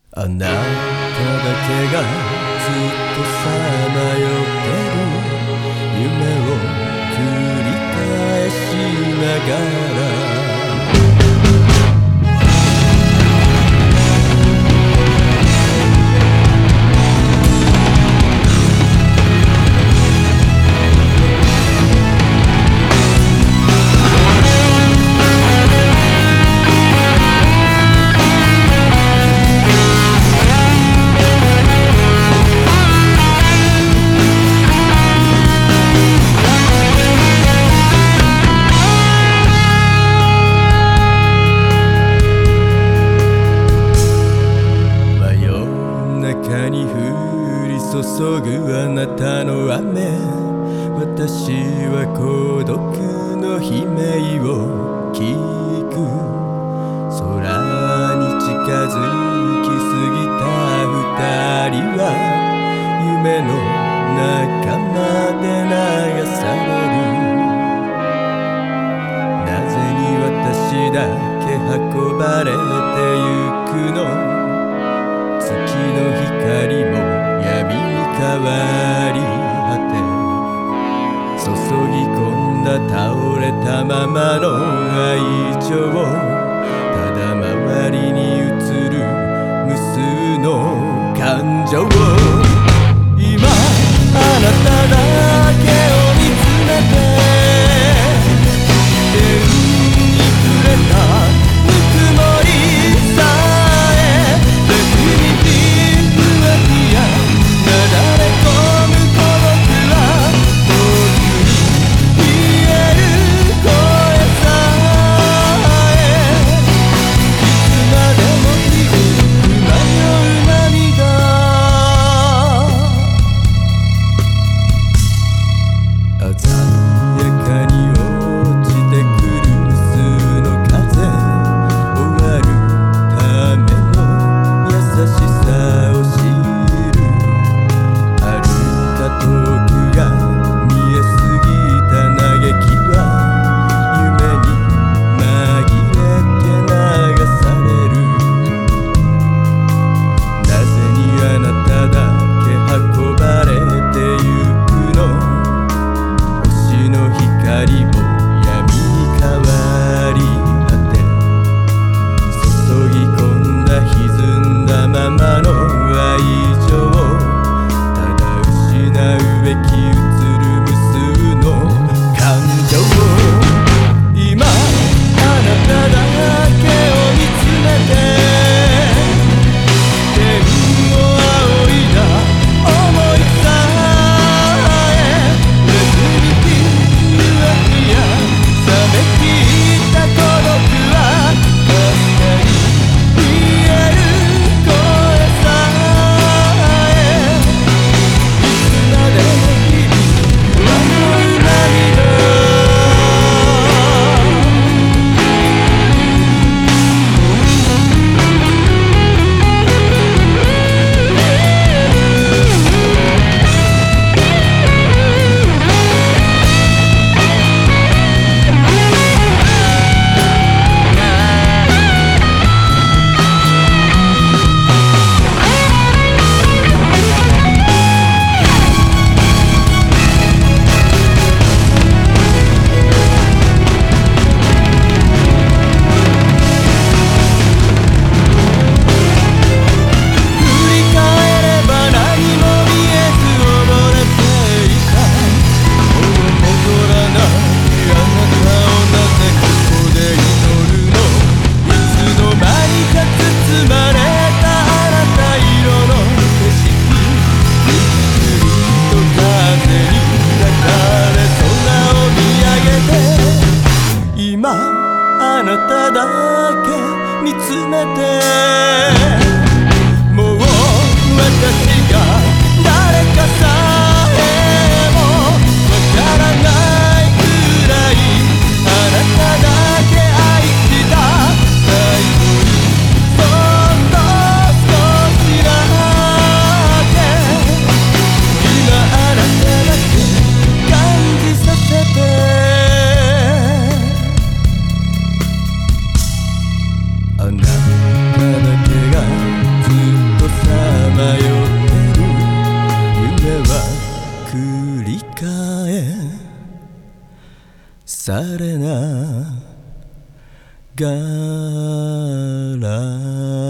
あなただけがずっとさまよってる夢を繰り返しながらに降り注ぐあなたの雨、私は孤独の悲鳴を聞く。空に近づきすぎた二人は夢の中まで流される。なぜに私だけ運ばれてゆくの。月の光も闇に変わり果て、注ぎ込んだ倒れたままの愛情、ただ周りに映る無数の感情。今あなただけを見つめて、天にくれたぬくもりさえ繰り返されながら